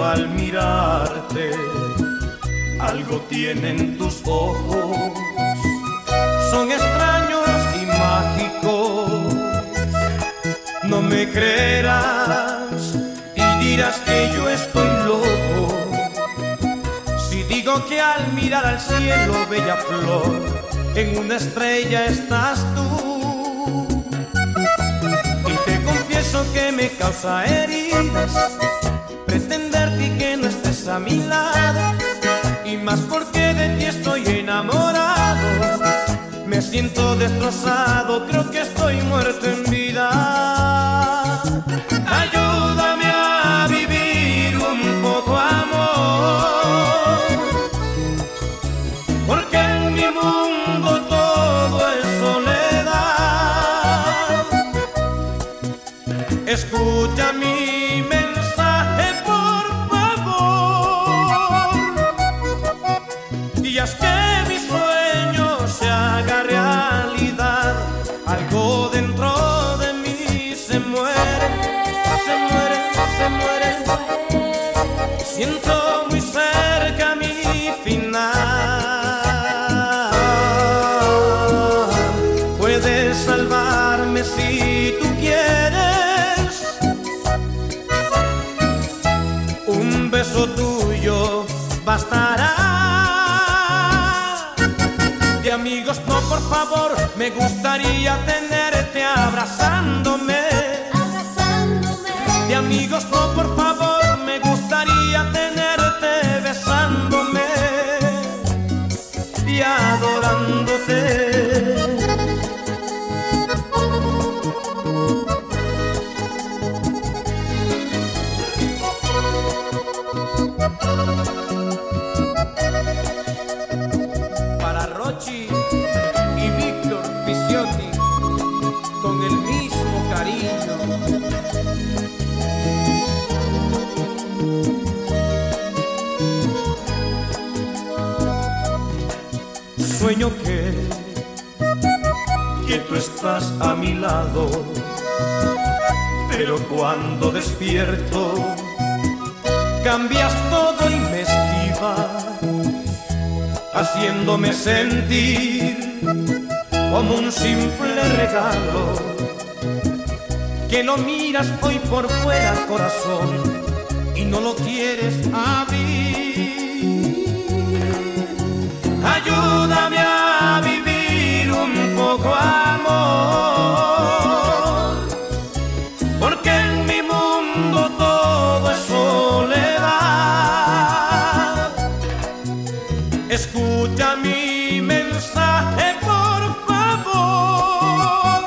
al mirarte, algo tienen tus ojos, son extraños y mágicos. No me creerás y dirás que yo estoy loco si digo que al mirar al cielo, bella flor, en una estrella estás tú. Y te confieso que me causa heridas pretenderte que no estés a mi lado, y más porque de ti estoy enamorado. Me siento destrozado, creo que estoy muerto en vida. Ayúdame a vivir un poco, amor, porque en mi mundo todo es soledad. Escucha mi mensaje, por favor, y haz que mi sueño se haga realidad. Algo dentro de mí se muere, se muere, se muere. Siento muy cerca mi final. Puedes salvarme si tú quieres. Un beso tuyo bastará. De amigos no, por favor, me gustaría tenerte abrazándome. De amigos no, por favor, me gustaría tenerte besándome y adorándote. Para Rochi y Víctor Picciotti, con el mismo cariño. Sueño que tú estás a mi lado, pero cuando despierto cambias todo y me esquivas, haciéndome sentir como un simple regalo que no miras hoy por fuera, corazón, y no lo quieres abrir. Ayúdame a vivir un poco, amor, porque en mi mundo todo es soledad. Escucha mi mensaje, por favor,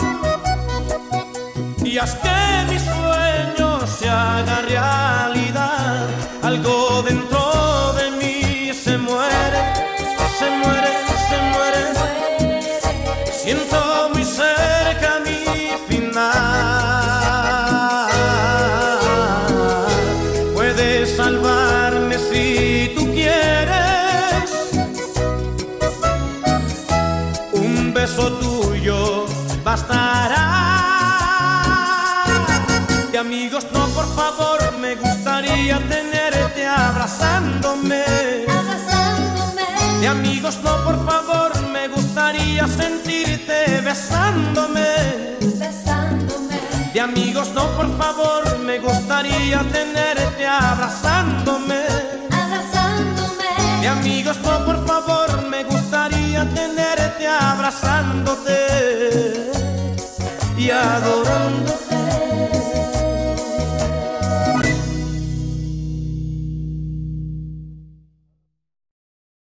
y haz que mi sueño se haga realidad. Algo dentro de mí se muere, se muere, se muere. Siento muy cerca mi final. Puedes salvarme si tú quieres. Un beso tuyo bastará. De amigos no, por favor, me gustaría tenerte abrazándome. De amigos no, por favor, me gustaría sentirte besándome. De amigos no, por favor, me gustaría tenerte abrazándome. De amigos no, por favor, me gustaría tenerte abrazándote y adorándote.